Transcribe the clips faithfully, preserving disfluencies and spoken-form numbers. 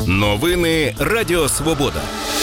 Новини Радіо Свобода.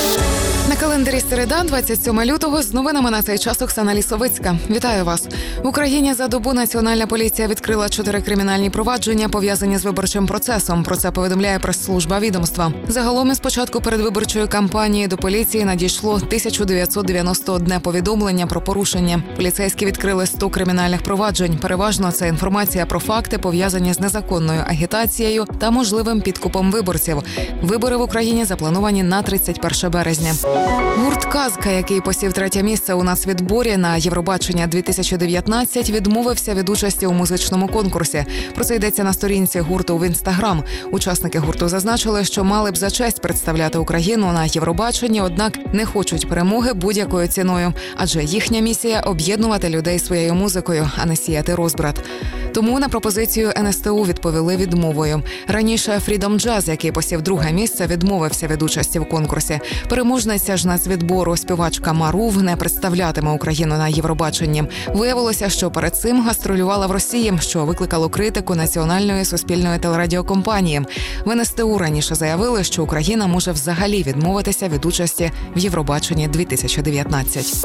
На календарі середа, двадцять сьоме лютого, з новинами на цей час Оксана Лісовицька. Вітаю вас. В Україні за добу Національна поліція відкрила чотири кримінальні провадження, пов'язані з виборчим процесом. Про це повідомляє прес-служба відомства. Загалом із початку передвиборчої кампанії до поліції надійшло тисяча дев'ятсот дев'яносто одне повідомлення про порушення. Поліцейські відкрили сто кримінальних проваджень. Переважно це інформація про факти, пов'язані з незаконною агітацією та можливим підкупом виборців. Вибори в Україні заплановані на тридцять перше березня. Гурт «Казка», який посів третє місце у нацвідборі на Євробачення дві тисячі дев'ятнадцять, відмовився від участі у музичному конкурсі. Про це йдеться на сторінці гурту в Інстаграм. Учасники гурту зазначили, що мали б за честь представляти Україну на Євробаченні, однак не хочуть перемоги будь-якою ціною. Адже їхня місія – об'єднувати людей своєю музикою, а не сіяти розбрат. Тому на пропозицію ен ес те у відповіли відмовою. Раніше Freedom Jazz, який посів друге місце, відмовився від участі в конкурсі. Переможниця ж нацвідбору співачка Марув не представлятиме Україну на Євробаченні. Виявилося, що перед цим гастролювала в Росії, що викликало критику національної суспільної телерадіокомпанії. В ен ес те у раніше заявили, що Україна може взагалі відмовитися від участі в Євробаченні дві тисячі дев'ятнадцять.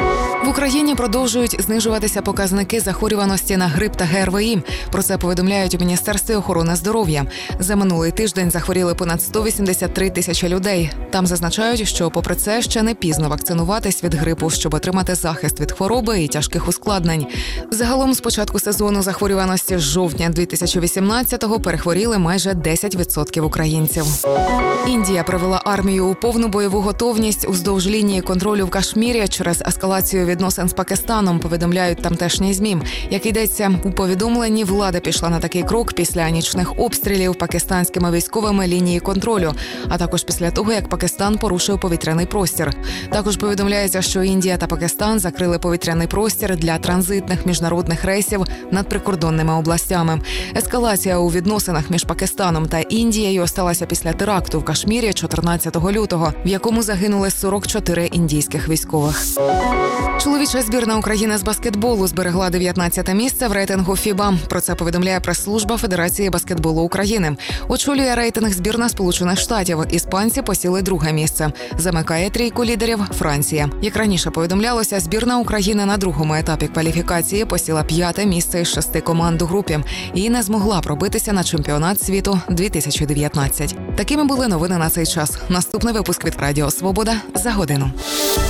В Україні продовжують знижуватися показники захворюваності на грип та ге ер ве і. Про це повідомляють у Міністерстві охорони здоров'я. За минулий тиждень захворіли понад сто вісімдесят три тисячі людей. Там зазначають, що попри це ще не пізно вакцинуватись від грипу, щоб отримати захист від хвороби і тяжких ускладнень. Загалом з початку сезону захворюваності з жовтня дві тисячі вісімнадцятого перехворіли майже десять відсотків українців. Індія привела армію у повну бойову готовність уздовж лінії контролю в Кашмірі через ескалацію відносин з Пакистаном, повідомляють тамтешні ЗМІ. Як йдеться у повідомленні, влада пішла на такий крок після нічних обстрілів пакистанськими військовими лінії контролю, а також після того, як Пакистан порушив повітряний простір. Також повідомляється, що Індія та Пакистан закрили повітряний простір для транзитних міжнародних рейсів над прикордонними областями. Ескалація у відносинах між Пакистаном та Індією сталася після теракту в Кашмірі чотирнадцятого лютого, в якому загинули сорок чотири індійських військових. Чоловіча збірна України з баскетболу зберегла дев'ятнадцяте місце в рейтингу фіба. Про це повідомляє прес-служба Федерації баскетболу України. Очолює рейтинг збірна Сполучених Штатів. Іспанці посіли друге місце. Замикає трійку лідерів Франція. Як раніше повідомлялося, збірна України на другому етапі кваліфікації посіла п'яте місце із шести команд у групі і не змогла пробитися на чемпіонат світу дві тисячі дев'ятнадцять. Такими були новини на цей час. Наступний випуск від Радіо Свобода за годину.